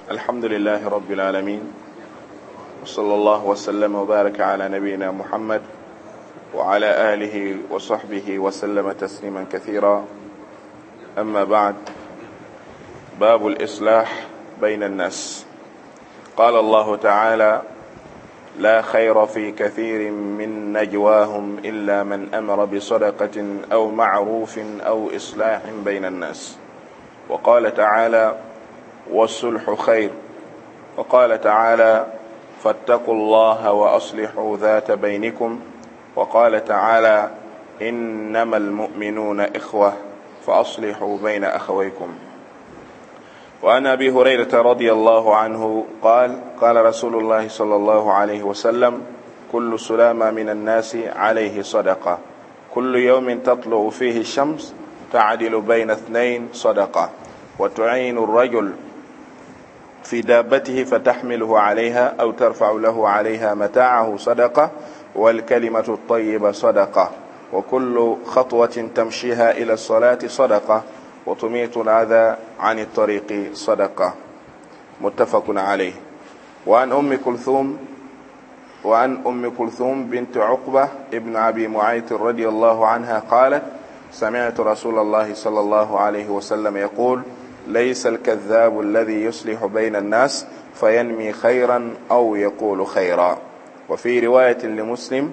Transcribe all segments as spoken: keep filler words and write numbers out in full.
الحمد لله رب العالمين، وصلى الله وسلم وبارك على نبينا محمد وعلى آله وصحبه وسلم تسليما كثيرا. أما بعد، باب الإصلاح بين الناس. قال الله تعالى: لا خير في كثير من نجواهم إلا من أمر بصدقة أو معروف أو إصلاح بين الناس. وقال تعالى: والصلح خير. وقال تعالى: فاتقوا الله وأصلحوا ذات بينكم. وقال تعالى: إنما المؤمنون إخوة فأصلحوا بين أخويكم. وعن أبي هريرة رضي الله عنه قال: قال رسول الله صلى الله عليه وسلم: كل سلامة من الناس عليه صدقة، كل يوم تطلع فيه الشمس تعدل بين اثنين صدقة، وتعين الرجل في دابته فتحمله عليها أو ترفع له عليها متاعه صدقة، والكلمة الطيبة صدقة، وكل خطوة تمشيها إلى الصلاة صدقة، وتميت الأذى عن الطريق صدقة. متفق عليه. وعن أم كلثوم وعن أم كلثوم بنت عقبة ابن أبي معيط رضي الله عنها قالت: سمعت رسول الله صلى الله عليه وسلم يقول: ليس الكذاب الذي يصلح بين الناس فينمي خيرا أو يقول خيرا. وفي رواية لمسلم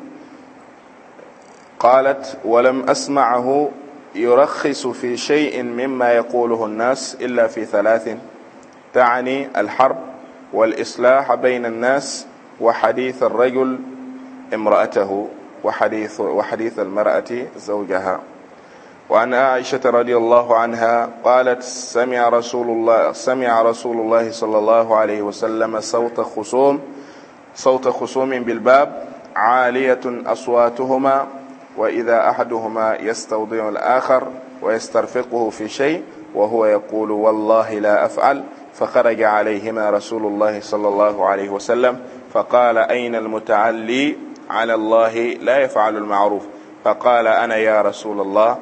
قالت: ولم أسمعه يرخص في شيء مما يقوله الناس إلا في ثلاث، تعني الحرب، والإصلاح بين الناس، وحديث الرجل امرأته، وحديث, وحديث المرأة زوجها. وعن عائشة رضي الله عنها قالت: سمع رسول الله سمع رسول الله صلى الله عليه وسلم صوت خصوم صوت خصوم بالباب عالية أصواتهما، وإذا أحدهما يستوضع الآخر ويسترفقه في شيء وهو يقول: والله لا أفعل. فخرج عليهما رسول الله صلى الله عليه وسلم فقال: أين المتعلي على الله لا يفعل المعروف؟ فقال: أنا يا رسول الله.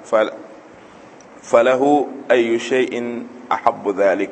فله أي شيء أحب ذلك؟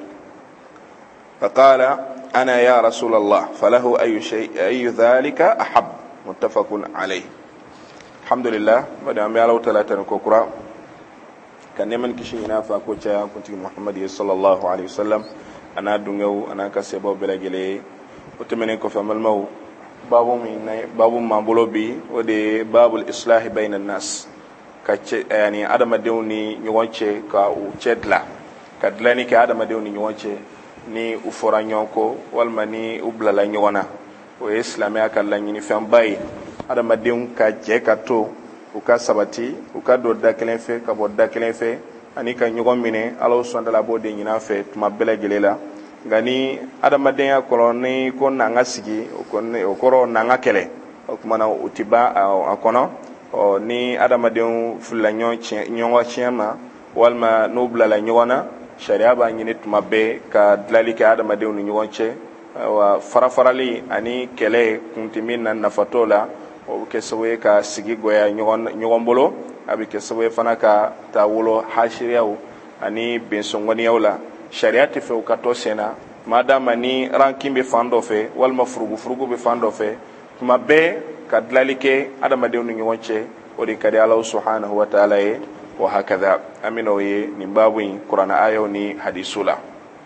فقال: أنا يا رسول الله. فله أي شيء أي ذلك أحب. متفق عليه. الحمد لله. بدأ بيالو ثلاثة كوكرا كان يمن كشينا فاكوتشا كنت محمد صلى الله عليه وسلم أنا دعو أنا كسبوا بلاجلي وتمنى كفام المو بابو من بابو ما بلوبي ودي باب الإصلاح بين الناس. كتش يعني أدم دوني نيوانشة كأوتشدلا كدلني كأدم دوني نيوانشة ni ufora nyonko walma ni ublala nyona o islam ya kala nyini fambai adama deun ka je ka to u ka sabati u ka do dakelen fe ka bo dakelen fe ani ka nyogon mine alo sonda la bo de nyina fe tuma bele gelela ngani adama den ya koloni ko nanga sigi ko ne o koro nanga kele o kuma na utiba akono o ni adama den fulla nyon nyonwa chiama walma no blala nyona sharia ba nyini tuma be ka dlalike adama de ni nyonche wa farafarali ani kele kuntimin na nafatola o kesowe ka sigi goya nyon nyombolo abi kesowe fana ka tawulo hashiriyaw ani bensongoni yawla sharia te fe ka to sena madama ni rankimbe fando fe wal mafrugu frugu be fando fe tuma be ka dlalike adama de ni nyonche o de kadi Allah subhanahu wa ta'ala e وهكذا أمنوي نبابين قرآن آيوني حديثولا.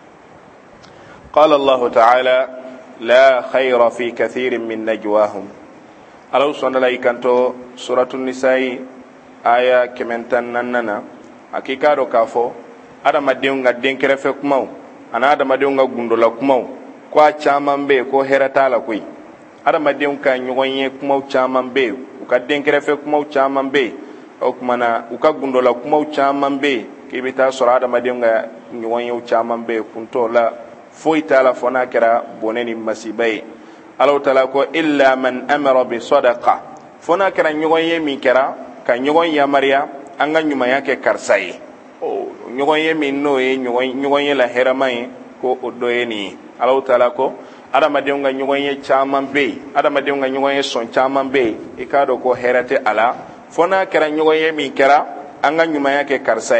قال الله تعالى: لا خير في كثير من نجواهم. الله سبحانه وتعالى كانتو سورة النساء آية كمنتان نننا أكيكارو كافو ada madiunga denkere fe kumau ana ada madiunga gundola kumau kwa chaman be ko herata la kui ada madiunga nyonye kumau chaman be uka denkere fe kumau chaman be o kumana uka gundola kumau chaman be kibita sura ada madiunga nyonye chaman be kunto la foi tala fona kera boneni masibai Allah taala ko illa man amara bi sadaqa fona kera nyonye mi kera ka nyonye maria anga nyuma yake karsai o nyonye mi no e nyonye la heramai ko odoye ni Allah taala ko adama de nga nyonye chaman be adama de nga nyonye son chaman be e kado ko herate ala fona kera nyonye mi kera anga nyuma yake karsai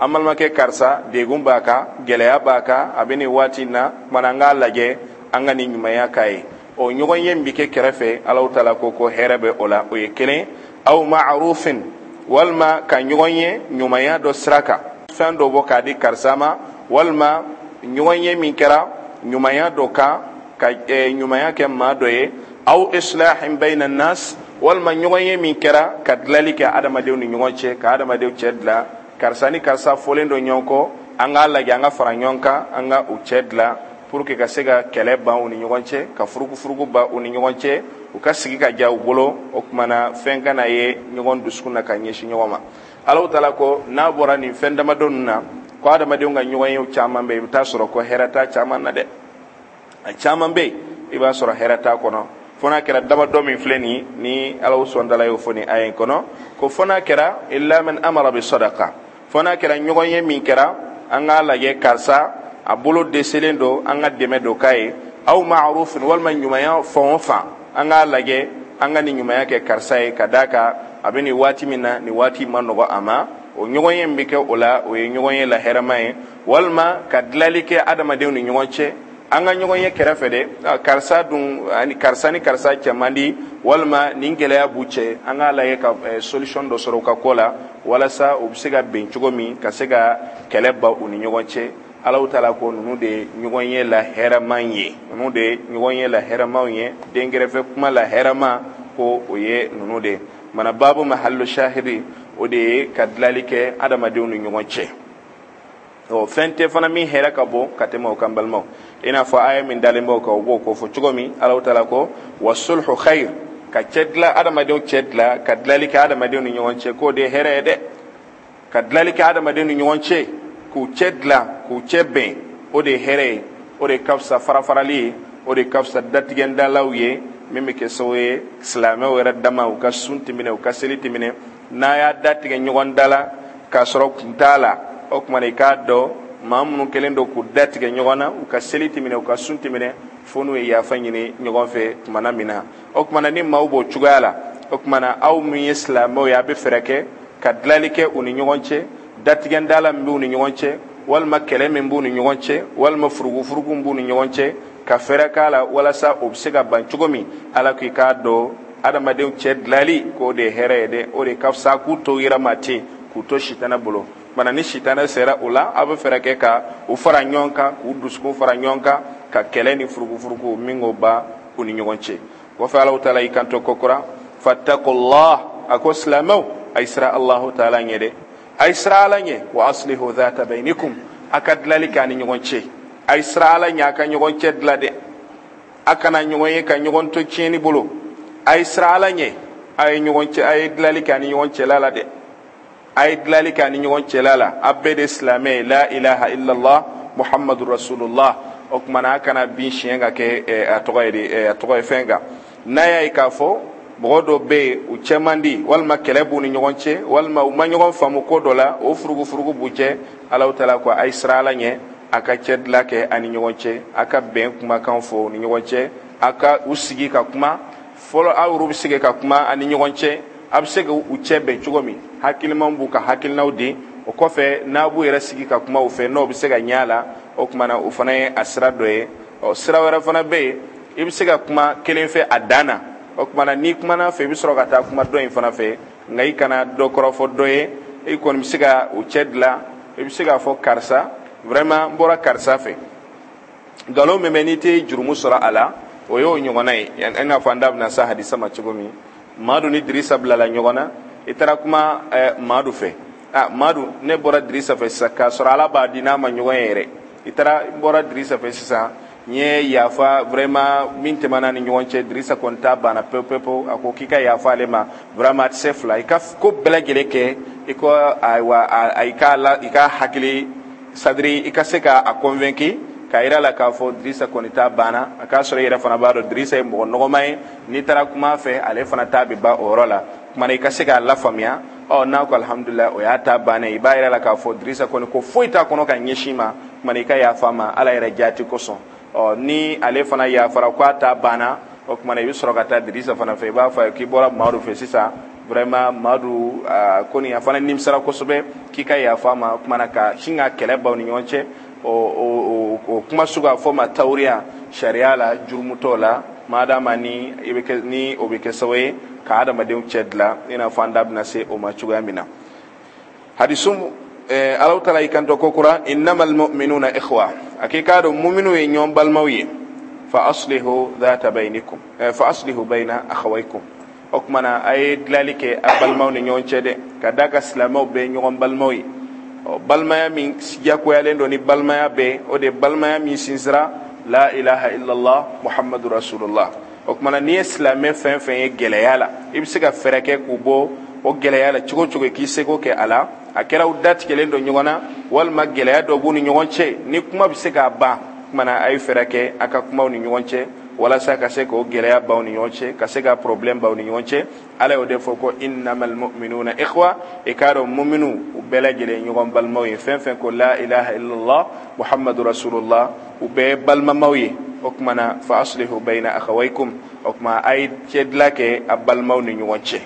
amal make karsa de gumbaka geleya baka abini watina mananga lage angani nyumaya kai o nyogon yembi ke kerefe Allah taala ko ko herebe ola o yekele aw ma'rufin walma ka nyogon ye nyumaya do sraka fando boka di karsama walma nyogon ye min kera nyumaya do ka ka e, nyumaya ke ma do ye aw islahin bayna nas walma nyogon ye min kera kadlali ke adama de ni nyogon che ka adama de chedla karsani karsa folendo nyonko anga lagi anga faranyonka anga uchedla pour que ka sega kele ba uni nyonche ka furugu furugu ba uni nyonche u ka sigi ka jaw bolo o kumana fenka na ye nyon duskuna ka nyeshi nyoma Allah taala ko na bora ni fenda madonna ko adama de nga nyon yu chama be ta soro ko herata chama na de a chama be iba soro herata kono fona kera dama domi fleni ni Allah sondala yo foni ayen kono ko fona kera illa man amara bi sadaqa fona kera nyon ye min kera anga la ye karsa abolo deselendo anga deme do kai aw ma'ruf wal man yumaya fonfa anga lage anga ni yumaya ke karsae kadaka abini wati minna ni wati manogo ama o nyogoyen mbike ola o nyogoyen la heramae walma kadlalike adama de ni nyogonche anga nyogoyen kerafede karsa dun ani karsani karsa chamandi walma ningele ya buche anga lage ka eh, solution do soro ka kola wala sa obsiga benchugomi kasega keleba uni nyogonche Allah taala ko nunu de nyogonye la heramanye nunu de nyogonye la heramanye dengerefe kuma la herama ko oye nunu de mana babu mahallu shahidi o de kadlalike adama de nunu nyogonche o fente fana mi hera kabo katema o kambalmo ina fa ay min dalimbo ko go ko fo chugomi Allah taala ko wasulhu khair ka chedla adama de chedla kadlalike adama de nunu nyogonche ko de herede kadlalike adama de nunu nyogonche ku chedla ku chebe o de here o de kafsa farafarali o de kafsa datigen dalawye meme ke sowe islame o era dama o ka sunti mine o ka seliti mine na ya datigen nyogon dala ka soro kuntala o kuma ne ka do mamunu kelendo ku datigen nyogona o ka seliti mine o ka sunti mine fonu e ya fanyini nyogon fe mana mina o kuma ni mawbo chugala o kuma na aw mi islame o ya be fereke kadlalike uni nyogonche datigen dala mbu ni nyonche wal makele mbu ni nyonche wal mafrugu frugu mbu ni nyonche ka fera kala wala sa obsega banchugomi ala ki ka do adama de chedlali ko de herede o de kafsa ku to ira mate ku to shitana bolo mana ni shitana sera ula aba fera ke ka u fara nyonka ku dusku fara nyonka ka kele ni frugu frugu mingo ba uni nyonche wa fa Allah taala ikanto kokora fattaqullah akoslamo aisra Allah taala nyede aisralanye wa aslihu dhata bainakum akadlalika ni nyogonche aisralanya aka nyogonche dlade akana nyogonye ka nyogonto cheni bolo aisralanye ay nyogonche ay dlalika ni nyogonche lala de ay dlalika ni nyogonche lala abede islamé la ilaha illa allah muhammadur rasulullah okmana kana bin shenga ke atogoyde atogoy fenga naya ikafo bodo be u chemandi walma kelebu ni nyogonche walma u manyogon famu ko dola o furugu furugu buche Allah taala ko aisrala nye aka chedla ke ani nyogonche aka ben kuma kan fo ni nyogonche aka usigi ka kuma folo awru bisige ka kuma ani nyogonche absege u chebe chugomi hakil mambu ka hakil nawdi o kofe nabu yera sigi ka kuma u fe no bisega nyala o kuma na u fana asra doye o sira wera fana be ibisega kuma kelen fe adana o kuma ni kuma na fe bisoro kata kuma do infana fe ngai kana do korofo doye e kon misiga u chedla e bisiga fo karsa vraiment mbora karsa fe galo memenite jurumu sura ala o yo nyogonai ina fanda na sa hadisa ma chugomi madu ni drisa blala nyogona itara kuma eh, madu fe ah madu ne bora drisa fe saka sura ala ba dina ma nyogonere itara bora drisa fe sisa nye yafa vraiment minte mana ni nyonche drisa konta bana pepepo akokika yafa lema vraiment sefla ikaf ko belagele ke iko aywa aika la ika hakili sadri ikaseka a convaincu kaira la ka fo drisa konita bana aka sore ira fana baro drisa mo nogomay ni tara kuma fe ale fana tabi ba orola kuma ne ikaseka la famia o na ko alhamdulillah o ya ta bana ibaira la ka fo drisa kon ko foita kono ka nyeshima kuma ne ka ya fama ala ira jati ko son o ni ale fana ya fara kwata bana o kuma ne yusro kata drisa fana fe ba fa ki bora maru fe sisa vraiment madu koni afana nimsara kosobe kika ya fama kuma na ka shinga keleba ni nyonche o o o kuma suga foma tawriya sharia la jurmutola madama ni ibeke ni obeke sawe ka adama de chedla ina fanda bna se o ma chuga mina hadisum alaw tala ikanto kokura innamal mu'minuna ikhwa akika do mu'minu e nyom balmawi fa aslihu dhata bainakum fa aslihu baina akhawaykum okmana ay dlalike abalmaw ni nyonche de kadaka islamaw be nyom balmawi balmaya min siyako yalen do ni balmaya be o de balmaya min sinsira la ilaha illa allah muhammadur rasulullah okmana ni islame fen fen geleyala ibsiga fereke kubo o geleyala cigo cigo ki seko ke ala akera udat kelen do nyona wal mageleya do buni nyonche ni kuma bisega ba mana ay fereke aka kuma ni nyonche wala saka seko geleya ba ni nyonche kasega problem ba ni nyonche ala o defo ko innamal mu'minuna ikhwa ikaro mu'minu ubela gele nyon balmawi fen fen ko la ilaha illa allah muhammadur rasulullah ube balma mawi okmana fa aslihu bayna akhawaykum okma ay cedlake abalmaw ni nyonche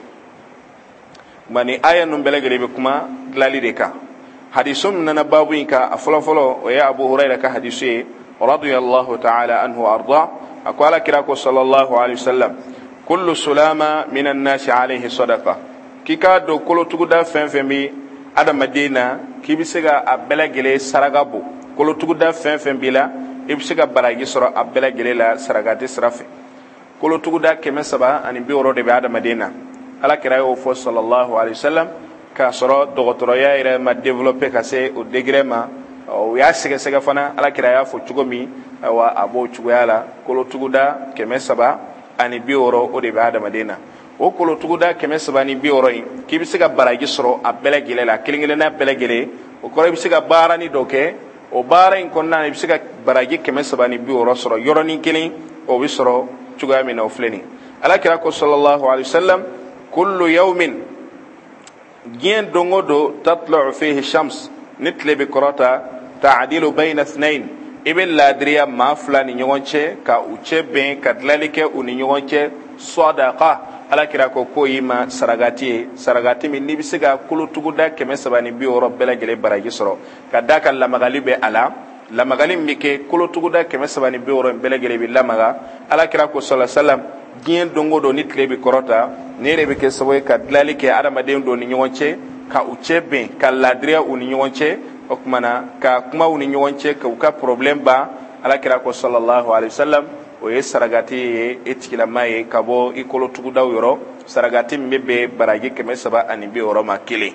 mani aya num belegere be kuma lalide ka hadisum nana babu inka afolo folo o ya abu hurayra ka hadisi radiyallahu ta'ala anhu arda aqala kirako sallallahu alaihi wasallam kullu sulama minan nasi alayhi sadaqa kika do kolo tuguda fenfembi ada madina kibisega abelegele saragabu kolo tuguda fenfembi la ibisega baragi soro abelegele la saragati srafe kolo tuguda kemesaba ani bi woro de be ada madina ala kira yo fo sallallahu alaihi wasallam ka soro dogotoro ya ire ma développer ka se au degré ma o ya sege sege fana ala kira ya fo chugomi wa abo chugala kolo tuguda keme saba ani bioro o de bada madina o kolo tuguda keme saba ni bioro in kibisiga baragi soro abele gele la kilingele na abele gele o ko bisiga bara ni doke o bara in konna bisiga baragi keme saba ni bioro soro yoro ni kilin o bisoro chugami na ofleni ala kira ko sallallahu alaihi wasallam kullu yawmin gien dongodo tatlu fihi shams nitle bi korata ta'dilu bayna ithnain ibn ladriya ma fulani nyonche ka uche ben kadlalike uni nyonche sadaqa ala kira ko koyima saragati saragati min nibisiga kulu tuguda keme sabani bi oro bela gele baragi soro kadaka la magalibe ala la magalim mike kulu tuguda keme sabani bi oro bela gele bi lamaga ala kira ko sallallahu alaihi wasallam gien dongo do nitle bi korota nere be ke sawe kadlalike adama den do ni nyonche ka uche ben ka ladriya uni nyonche okmana ka kuma uni nyonche ka uka problem ba ala kira ko sallallahu alaihi wasallam o ye saragati etikila mai kabo ikolo tuguda yoro saragati mbebe baragi keme saba ani be oro makile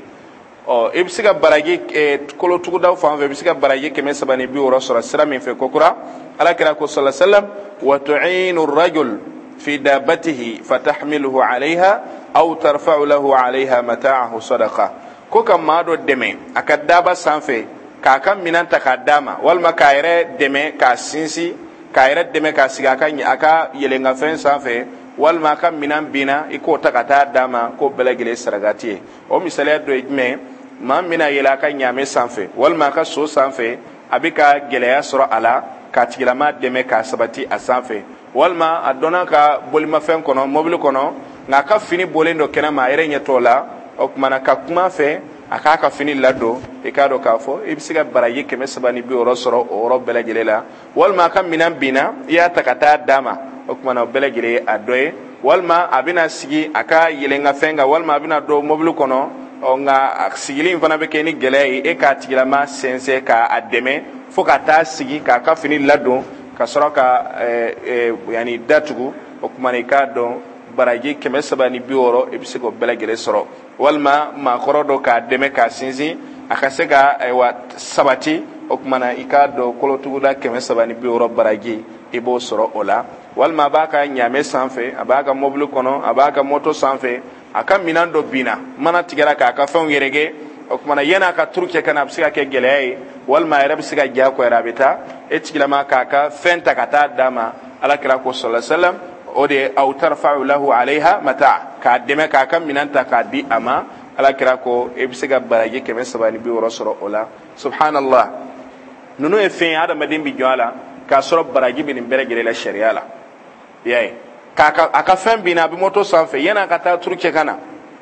o ibsiga baragi e kolo tuguda fa fe ibsiga baragi keme saba ni be oro sura sira min fe kokura ala kira ko sallallahu alaihi wasallam wa tu'inu ar-rajul fi dabatihi fatahmiluhu alaiha aw tarfa'u lahu alaiha mata'ahu sadaqa ko kam mado deme akadaba sanfe ka kan minanta kadama wal makaire deme ka sinsi kaire deme ka siga kan aka yelenga fen sanfe wal ma kan minan bina iko takata dama ko belegele saragati o misale do ejme ma mina yela kan nyame sanfe wal ma ka so sanfe abika geleya soro ala ka tigilama deme ka sabati asanfe wal ma adona ka bolima fen kono mobile kono nga ka fini bolendo kenama ere nyetola okmana ka kuma fe aka ka fini lado e ka do ka fo e bisiga baraye keme sabani bi oro soro oro belegele la wal ma kam minan bina ya takata dama okmana belegele adoye wal ma abina sigi aka yelenga fenga wal ma abina do mobile kono o nga sigili fana be keni gele e ka tigila ma sense ka ademe fo ka ta sigi ka ka fini lado ka soro ka e yani datugu okmana ka do baraji keme sabani bi oro e bisigo belegele soro walma ma korodo ka deme ka sinzi akasega wa sabati okmana ikado kolotuguda keme sabani bi oro baraji ibo soro ola walma baka nyame sanfe abaka mobile kono abaka moto sanfe aka minando bina mana tigara ka ka fon yerege okmana yana ka turke kana bisiga ke gelay walma era bisiga jako era beta etigilama ka ka fenta kata dama ala kira ko sallallahu alaihi wasallam ode au tarfa'u lahu alaiha mata ka deme ka kam minanta ka di ama ala kira ko e bisiga baraje keme sabani bi rasoro ola subhanallah nunu e fin ada madin bi jwala ka soro baraje bin beregele la sharia la yey ka aka fem bina bi moto sanfe yana ka ta turke kana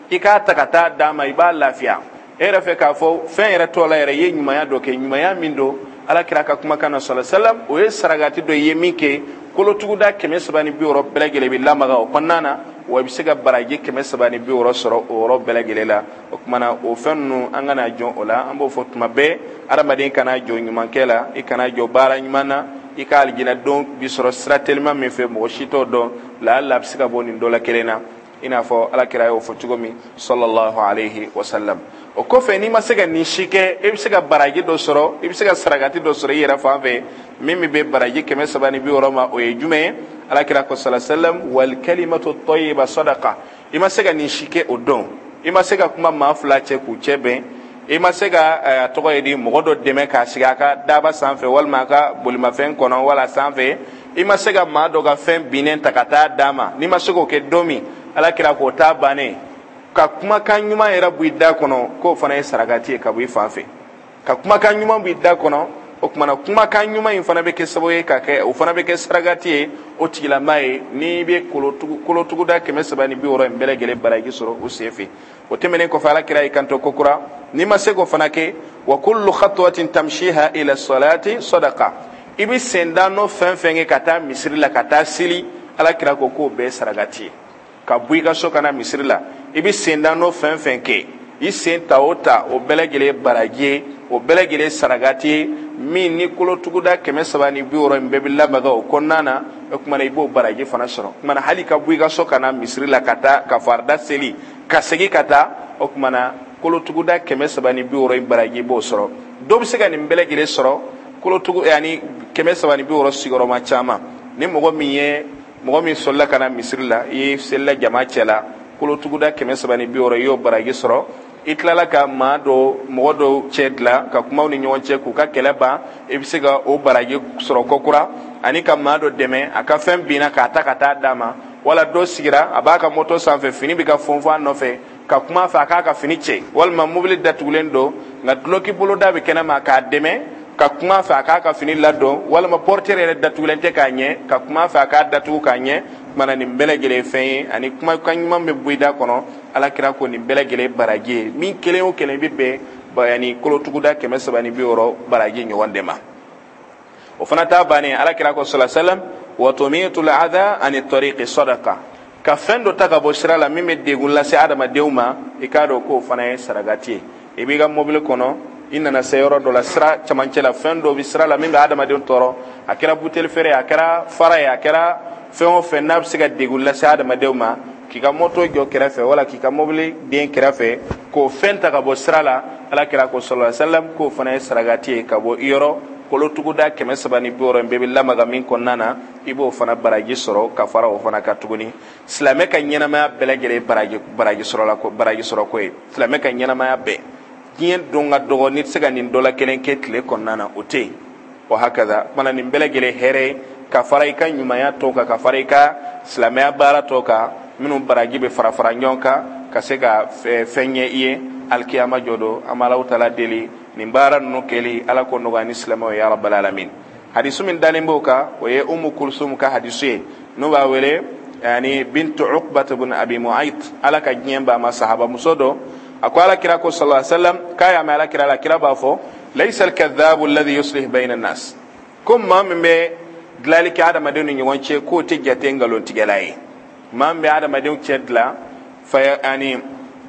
ika takata dama iba lafiya era fe ka fo fen yere to la yere ye nyumaya do ke nyumaya mindo ala kira ka kuma kana sallallahu alaihi wasallam o ye saragati do ye mike kolo tuguda keme sabani bi oro belegele bi lamaga o konnana wa bisiga baraji keme sabani bi oro soro oro belegele la o kumana o fennu angana jon ola ambo fotuma be aramadin kana jo nyuman kela ikana jo bara nyumana ikal gina don bi soro stratelma me fe mo shito do la la bisiga boni dola kelena ina fo ala kira yo fo tugomi sallallahu alaihi wasallam o ko fe ni masega ni shike e bisiga baraji do soro e bisiga saragati do soro yera fa fe mimi be baraji keme sabani bi oro ma o e jume ala kira ko sallallahu alaihi wasallam wal kalimatu tayyiba sadaqa ima sega ni shike o don ima sega kuma ma fula che ku chebe ima sega togo yedi mogodo deme ka shiga ka daba sanfe wal maka bulima fen kono wala sanfe ima sega ma doga fen binen takata dama ni ma sego ke domi ala kira ko ta bane ka kuma kan nyuma era buida kono ko fana saragati ka bu ifanfe ka kuma kan nyuma buida kono o kuma na kuma kan nyuma in fana be ke saboye ka ke o fana be ke saragati o tigila mai ni be kolotugu kolotugu da ke mesabani bi woro mbele gele baragi soro o sefi o temene ko fala kira ikanto kokura ni masego fana ke wa kullu khatwatin tamshiha ila salati sadaqa ibi sendano fenfenge kata misri la kata sili ala kira ko ko be saragati ka buiga sokana misri la ibi sendano fenfenke i senta ota o belegele baragi o belegele saragati min ni kolotuguda keme sabani bi woro mbebilla maga o konnana o kuma ibo baragi fana soro kuma hali ka buiga sokana misri la kata ka farda seli ka segi kata o kuma na kolotuguda keme sabani bi woro baragi bo soro do bisega ni belegele soro kolotugu yani keme sabani bi woro sigoro ma chama ni mogo miye mogo mi solla kana misri la yi sella jama chela kolotuguda keme sabani bi woro yo baragi soro itlala ka ma do modo chedla ka kuma ni nyonche ku ka keleba ebisiga o baragi soro kokura ani ka ma do deme aka fem bina ka takata dama wala do sigira abaka moto sanfe fini bika fonfa no fe ka kuma fa ka ka fini che wal ma mobile datulendo nga bloki bolo dabe kena ma ka deme ka kuma fa ka ka fini lado wala ma portere datulente ka nye ka kuma fa ka datu ka nye mana ni belegele fen ani kuma kanyuma me buida kono ala kira ko ni belegele baragi min kele o kele bibbe bayani kolotuguda keme sabani bi oro baragi nyo wandema o fana ta bani ala kira ko sallallahu alaihi wasallam wa tumitul adha ani tariqi sadaqa ka fendo taga bo sirala mime degulla se adama deuma ikado ko fana saragati e biga mobile kono inna na sayoro do la sira chamancela fendo bi sirala mime adama de toro akira butel fere akira fara ya akira fengo fenab siga degulla se adama deuma kika moto jo kerafe wala kika mobile den kerafe ko fenta ka bo sirala ala kira ko sallallahu alaihi wasallam ko fana saragati ka bo iyoro kolotuguda keme sabani boro mbebe lamaga min konnana ibo fana baraji soro ka fara o fana katuguni islame ka nyana ma belegere baraji baraji soro la ko baraji soro ko islame ka nyana ma be gien donga dogo nit sega nin dola kelen ketle konnana ote o hakaza mana nin belegere here ka fara ka nyuma ya toka ka fara ka islame bara toka minu baraji be fara fara nyonka ka sega fenye iye alkiyama jodo amala utala deli nimbara no keli ala ko no gani islamo ya rabbal alamin hadisu min dalimboka wa ya ummu kulsum ka hadisu no ba wele yani bint uqbah ibn abi mu'ayt ala ka nyemba ma sahaba musodo akwala kira ko sallallahu alaihi wasallam kaya ma ala kira la kira ba fo laysa al kadhab alladhi yuslih bayna an-nas kuma mbe dlali ka adam adenu ni wonche ko tejjate ngalon tigelay mambe adam adenu chedla fa yani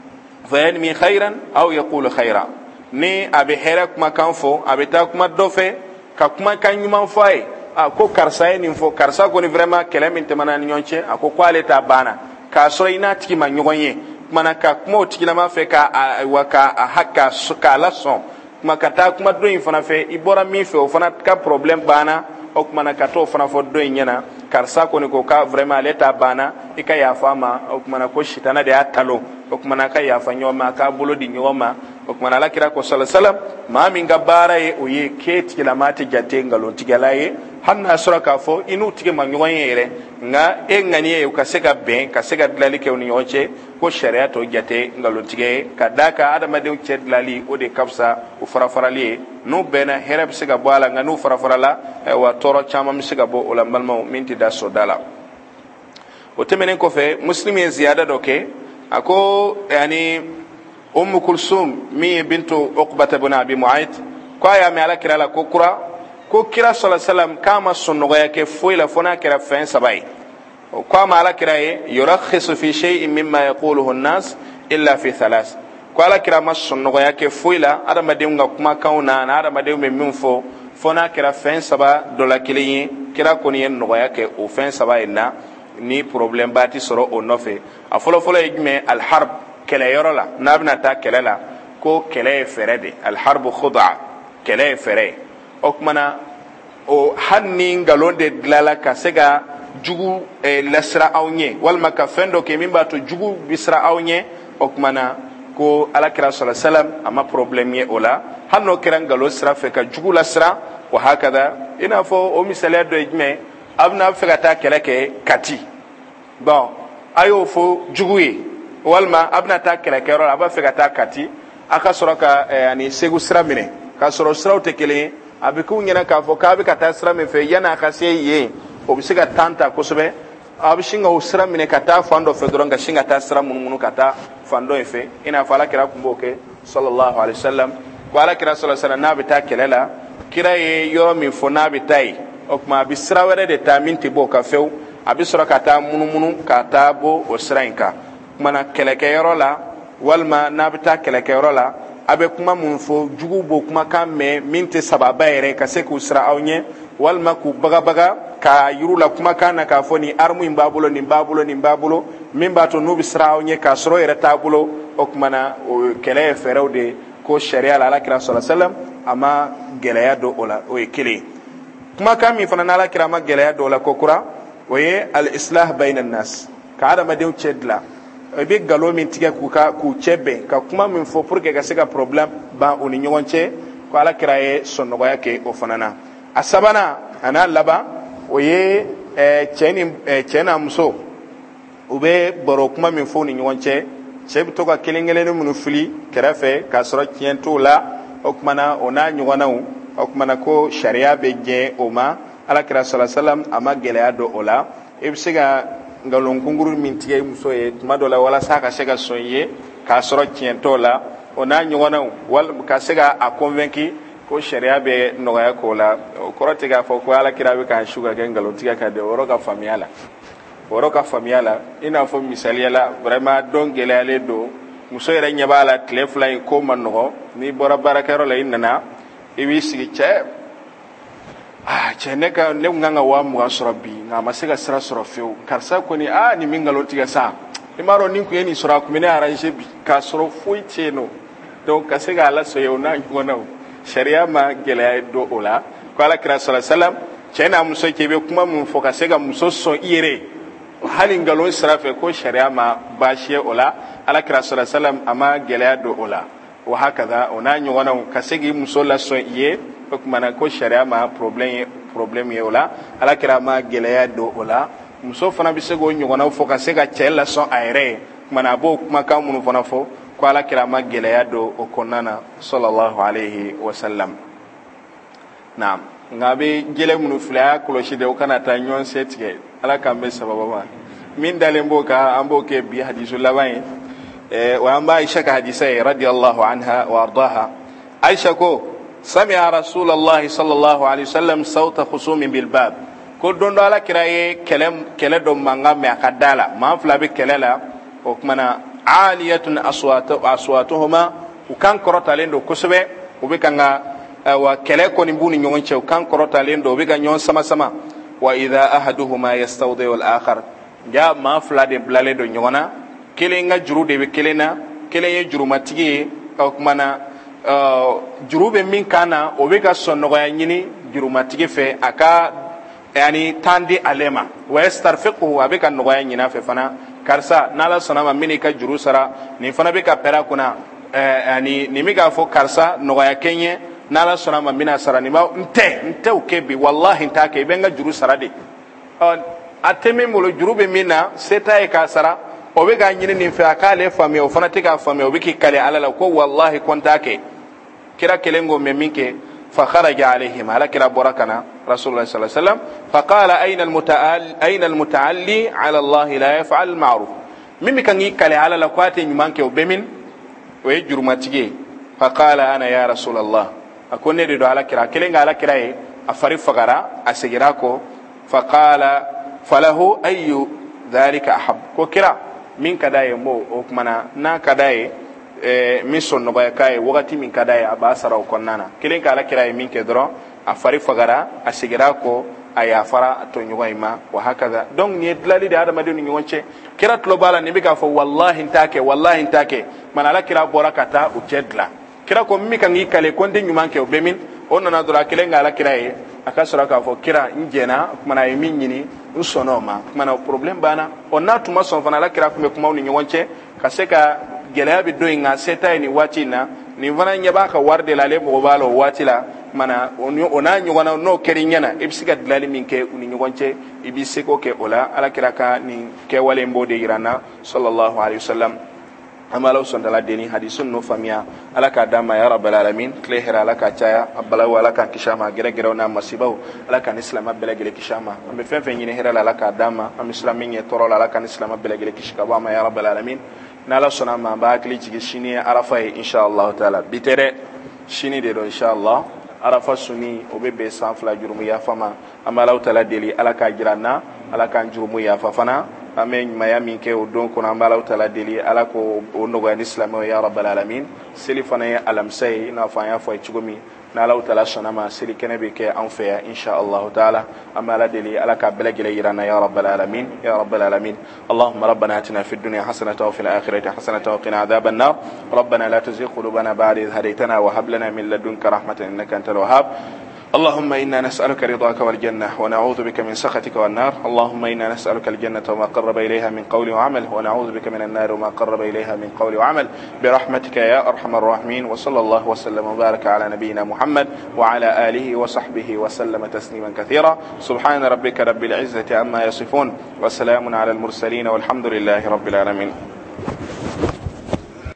fa yanmi khairan aw yaqulu khairan ni abe hera kuma kanfo abe ta kuma dofe ka kuma kan nyuma fay a ko karsa ni fo karsa ko ni vraiment kelemin te manani nyonche ako kwale ta bana ka so ina tiki ma nyogonye mana ka kuma tiki la ma fe ka waka hakka suka la son kuma ka ta kuma do infana fe ibora mi fe o fana ka problem bana o kuma na ka to fana fo do nyana karsa ko ni ko ka vraiment leta bana ika ya fama o kuma na ko shitana de atalo o kuma na ka ya fa nyoma ka bulo di nyoma o kuma na la kira ko sallallahu alaihi wasallam ma min gabara e o ye keti kila mate jate ngalo tigalaye hanna sura ka fo inu tige ma nyoyere nga e ngani e ka sega ben ka sega dlali ke oni oche ko sharia to jate ngalo tige ka daka adama de uche dlali o de kapsa o farafarali no bena herab sega bala nga no farafarala e wa toro chama mi sega bo olambalma minti da sodala o temenen ko fe muslimi ziyada doke ako yani ummu kulsum mi bintu uqbata ibn abi mu'ayt ko ya mi ala kira la ko kura ko kira sallallahu alaihi wasallam kama sunno yake foila fona kira fen sabai ko ma ala kira ye yurakhisu fi shay'in mimma yaquluhu an-nas illa fi thalath ko ala kira ma sunno yake foila adama de nga kuma kauna na adama de me min fo fona kira fen saba do la kiliyin kira ko ni no yake o fen saba ina ni problem bati soro o nofe a folo folo ejme al harb kele yorola nabna ta kele la ko kele ferede al harb khud'a kele fere okmana o hanni ngalonde glala kasega jugu e lasra awnye walma ka fendo ke mimba to jugu bisra awnye okmana ko alakira sallallahu alaihi wasallam ama problem ye ola hanno kiran galo sra fe ka jugu lasra wa hakada ina fo o misale do ejme abna fe ta kele ke kati bon ayo fo juguye walma abna ta kele ke ro aba fe ta kati aka soroka yani segu sra mine ka soro sra te kele abiku nyana ka fo ka bi ka ta sra me fe yana ka se ye o bisiga tanta kosobe abishinga usra mine kata fando fe doronga shinga ta sra mununu kata fando efe ina fala kira kumboke sallallahu alaihi wasallam wala kira sallallahu alaihi wasallam nabi ta kelela kira ye yo mi fo nabi tai okma bisra were de ta minti bo ka few abisra kata mununu kata bo usra inka mana keleke yoro la walma nabi ta keleke yoro la abe kuma mun fo jugu bo kuma kan me minti sababa yere ka se ku usra awnye walma ku baga baga ka yurula kuma kana ka foni armu imbabulo ni babulo ni babulo mimba to nubi srawo nye ka soro yere tabulo okmana kele ferewde ko sharia la alakira sallallahu alaihi wasallam ama geleya do ola o ekele kuma kami fana na alakira ma geleya do ola kokura oye al islah bainan nas ka ada madew chedla e be galo min tiga ku ka ku chebe ka kuma min fo pour que ga sega problem ba oni nyonche ko alakira e sonno go yake o fanana asabana ana laba oye eh cheni eh chena muso ube boro kuma min fo ni nyonche chebi to ka kelengele no munu fili kerafe ka soro kiento la okmana ona nywana u okmana ko sharia be je oma ala kira sallallahu alaihi wasallam ama gele ado ola ebsiga ngalon kunguru min tiye muso e madola wala saka sega sonye ka soro kiento la ona nywana u wal ka sega a convaincu ko sharia be nogaya ko la ko tiga fo ko ala kira be ka shuga gengalo tiga ka de woro ka famiala woro ka famiala ina fo misaliala vraiment don gelale do muso yere nyabala tleflay ko manno ni bora barakaro la inna iwi sigi che ah che ne ka ne nganga wa mu asrobi na masega sira soro feu karsa ko ni ah ni mingalo tiga sa imaro nin ku yeni sura ku mine arrange bi ka soro foi cheno donc kasega ala so yona ngona sharia ma gelay do ola ko ala kira sallallahu alaihi wasallam chena muso kebe kuma mun fo kasega muso so ire halin galon sirafe ko sharia ma bashiye ola ala kira sallallahu alaihi wasallam ama gelaya do ola wa hakaza ona nyona kasegi muso la so iye kuma na ko sharia ma problem problem ye ola ala kira ma gelaya do ola muso fana bisego nyona fo kasega chela so aire kuma na bo kuma ka mun fana fo ko ala kira ma gelaya do o konana sallallahu alaihi wasallam naam ngabe gele mun fula ko lo shide o kana ta nyon setge ala kambe sababa ma min dalembo ka ambo ke bi hadisu labain eh wa amba aisha ka hadisa radiyallahu anha wa ardaha aisha ko sami'a rasulullah sallallahu alaihi wasallam sauta khusum bil bab ko dondo ala kiraye kelem kele do manga me akadala ma fula be kelela o kuma aliyatun aswatu aswatuhuma ukan korota lendo kusube ubikanga wa kele ko ni buni nyonche ukan korota lendo ubiga nyon sama sama wa idha ahaduhuma yastawdi'u al-akhar ja ma fla de blale do nyona kele nga juru de be kele na kele ye juru matigi o kumana juru be min kana o be ka sonno ya nyini juru matigi fe aka yani tandi alema wa yastarfiqu wa be ka no ya nyina fe fana karsa nala sonama mini ka juru sara ni fana be ka pera kuna yani ni mi ga fo karsa no ya kenye nala sonama mina sara ni ma nte nte ukebi wallahi ntake benga juru sara de ateme molo juru be mina seta e ka sara o be ga nyini ni fe akale fami o fana tika fami o be ki kale alala ko wallahi kontake kira kelengo meminke fa kharaja alaihim ala kira barakana rasulullah sallallahu alaihi wasallam fa qala ayna almutaal ayna almutaalli ala allah la yaf'al ma'ruf mimi kan yi kale ala la kwate nyuman ke obemin o e jurmatige fa qala ana ya rasulullah akone de do ala kira kelenga ala kira e afari fagara asigira ko fa qala falahu ayu dhalika ahab ko kira min kadaye mo o kumana na kadaye e min sonno ba kai wakati min kadaye abasara o konnana kelenga ala kira e min ke dro afari fagara asigira ko aya fara to nyuwaima wa hakaza donc ni dlali da adama de ni wonche kira tlo bala ni bika fo wallahi ntake wallahi ntake manala kira borakata u jedla kira ko mi kan yikale ko de nyumanke o bemin onna na dura kelenga ala kira e akasura ka fo kira njena mana e min nyini usonoma mana problem bana onna tuma son fana ala kira kuma kuma ni wonche kaseka gelabi do inga seta ni watina ni vana nyaba ka warde la le mo balo watila mana ona nyogona no kerinyana ibsiga dilali minke uni nyogonche ibiseko ke ola ala kiraka ni ke wale mbode irana sallallahu alaihi wasallam amalo sondala deni hadisun no famia ala ka dama ya rabbal alamin klehera ala ka chaya abala wala ka kishama gere gere na masibaw ala ka islam abela gere kishama ambe fen fen yine hera ala ka dama am islamin ye torola ala ka islam abela gere kishka ba ma ya rabbal alamin na la sona ma ba kli jigi shini arafa inshallah taala bitere shini de do inshallah arafa suni obebe sanfla jurumu ya fama amala taala deli ala ka jirana ala ka jurumu ya fafana amen mayami ke o don ko amala taala deli ala ko o nogo islam ya rabbal alamin selifana ya alam say na fa ya fa chugumi na ala taala sonama seli kenabe ke anfa insha Allah taala amala deli ala ka belagile irana ya rabbal alamin ya rabbal alamin اللهم ربنا اتنا في الدنيا حسنه وفي الاخره حسنه وقنا عذاب النار ربنا لا تزغ قلوبنا بعد إذ هديتنا وهب لنا من لدنك رحمه انك انت الوهاب اللهم إنا نسألك رضاك والجنة ونعوذ بك من سخطك والنار اللهم إنا نسألك الجنة وما قرب إليها من قول وعمل ونعوذ بك من النار وما قرب إليها من قول وعمل برحمتك يا أرحم الراحمين وصلى الله وسلم وبارك على نبينا محمد وعلى آله وصحبه وسلم تسليما كثيرا سبحان ربك رب العزة عما يصفون وسلام على المرسلين والحمد لله رب العالمين.